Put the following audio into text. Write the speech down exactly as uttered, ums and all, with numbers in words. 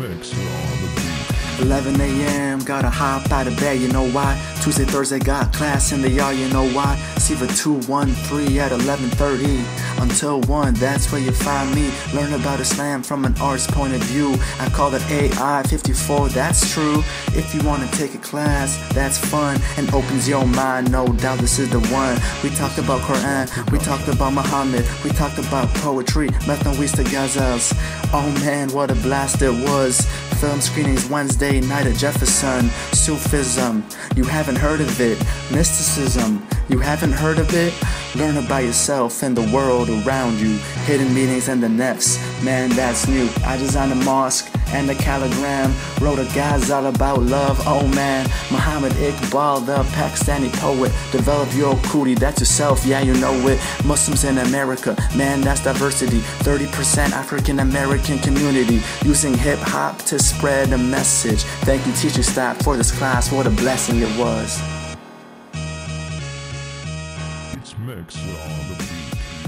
Mix on the beat. eleven a m, gotta hop out of bed, you know why? Tuesday, Thursday, got class in the yard, you know why? C V two one three at eleven thirty until one, that's where you find me. Learn about Islam from an art's point of view. I call it A I fifty-four, that's true. If you wanna take a class, that's fun and opens your mind, no doubt this is the one. We talked about Quran, we talked about Muhammad, we talked about poetry, Methodist ghazals. Oh man, what a blast it was. Film screenings Wednesday night at Jefferson. Sufism, you haven't heard of it. Mysticism, you haven't heard of it. Learn about yourself and the world around you. Hidden meanings and the nefs, man that's new. I designed a mosque and a calligram. Wrote a ghazal about love, oh man. Muhammad Iqbal, the Pakistani poet. Develop your cootie, that's yourself, yeah you know it. Muslims in America, man that's diversity. thirty percent African American community. Using hip hop to spread a message. Thank you teacher staff for this class, what a blessing it was. It's Mix on the beat.